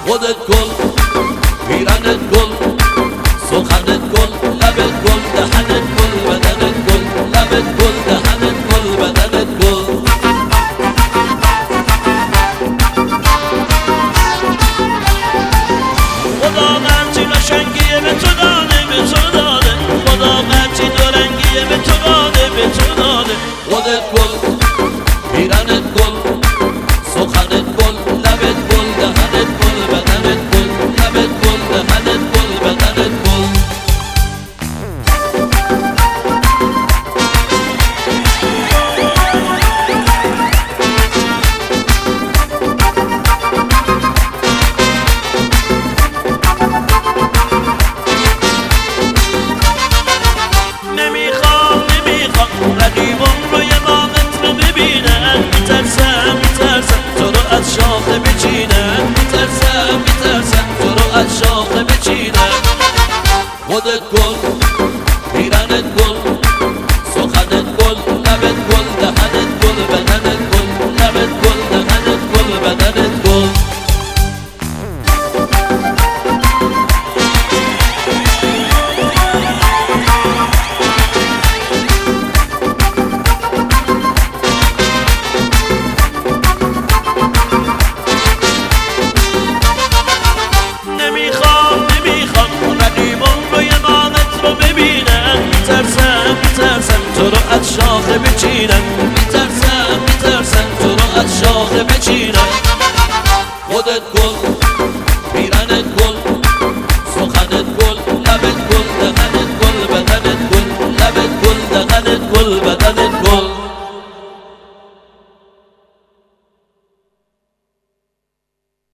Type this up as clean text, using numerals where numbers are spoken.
خودت گل، پیرنت گل، سخنت گل، لبت گل، دهنت گل، بدنت گل، لبت گل، دهنت گل، بدنت گل. خدا هرچی قشنگیه به تو داده، به تو داده. خدا هرچی دورنگیه به تو داده، به تو داده. خودت گل، پیرنت گل، سخنت گل، لبت گل، دهنت گل، بدنت گل، لبت گل، دهنت گل، بدنت گل. نمیخوام رقیبم روی باغت رو ببینن، میترسم تو رو از شاخه بچینن، میترسم تو رو از شاخه بچینن. خودت گل، پیرنت گل، سخنت گل، لبت گل، دهنت گل، بدنت گل، لبت گل، دهنت گل، بدنت گل. تو رو از شاخه بچینن، میترسم تو رو از شاخه بچینن. خودت گل،